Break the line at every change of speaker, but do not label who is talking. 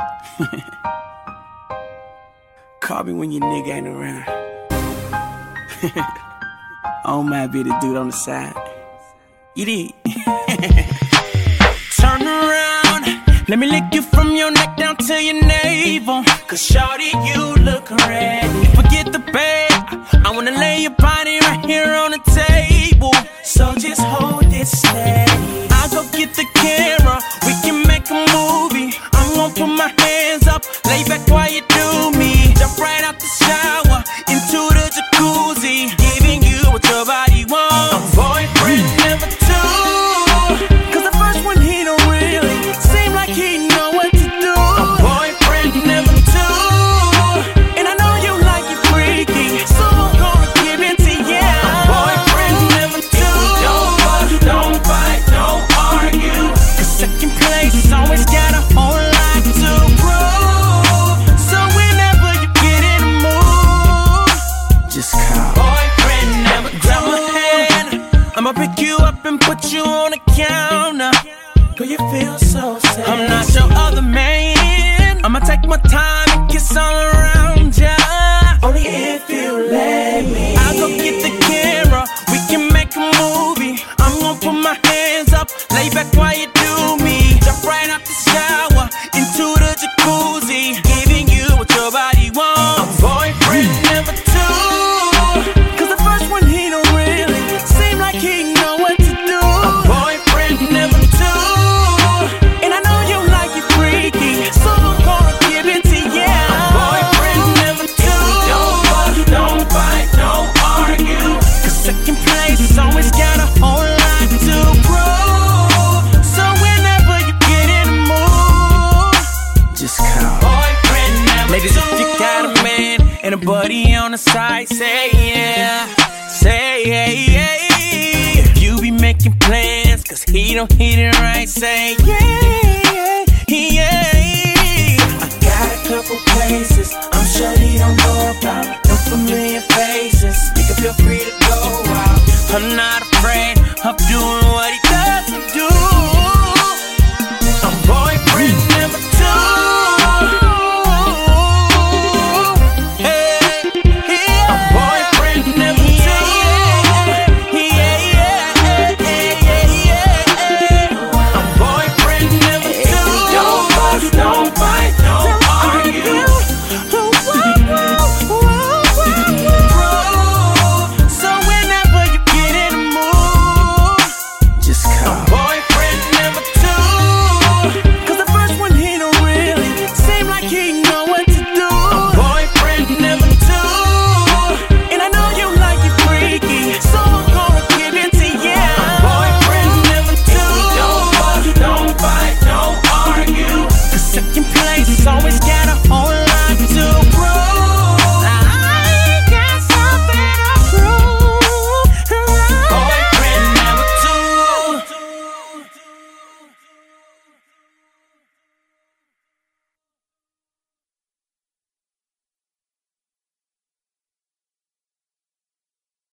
Call me when your nigga ain't around. I don't mind being the dude on the side. You did. Turn around, let me lick you from your neck down to your navel. Cause shawty, you look ready. Forget the bed, I wanna lay your body right here on the table. So just hold it steady. I'll go get the camera, we can make a movie. I'm gonna put my hands up, lay back while you do me. Jump right out the shower, into the jacuzzi, giving you what your body wants. I'm boyfriend number 2. Cause the first one he don't really seem like he know what to do. I'm boyfriend number 2, and I know you like it freaky, so I'm gonna give it to you. I'm boyfriend number 2. Don't fight, don't argue. Cause second place always got a whole lot to prove. So whenever you get in the mood, just call boyfriend number 2. Grab my hand, I'ma pick you up and put you on the counter. Girl, you feel so sad. I'm not your other man. I'ma take my time and kiss all around ya. Only if you let me. I'll go get the camera, we can make a movie. I'm gonna put my hands up, lay back while you do me. Jump right out the shower, into the jacuzzi, giving you what your body wants. I'm boyfriend number 2. Cause the first one he don't really seem like he know what to do. I'm boyfriend number 2, and I know you like it freaky, so I'm gonna give it to you. I'm boyfriend number 2. Don't fight, don't argue. Cause second place always got a whole lot to prove. So whenever you get in the mood, just call boyfriend number 2. Ladies, if you got a man and a buddy on the side, say yeah, say yeah. If you be making plans cause he don't hit it right, say yeah, yeah. I got a couple places I'm sure he don't know about. No familiar faces, you can feel free to go out. I'm not afraid of doing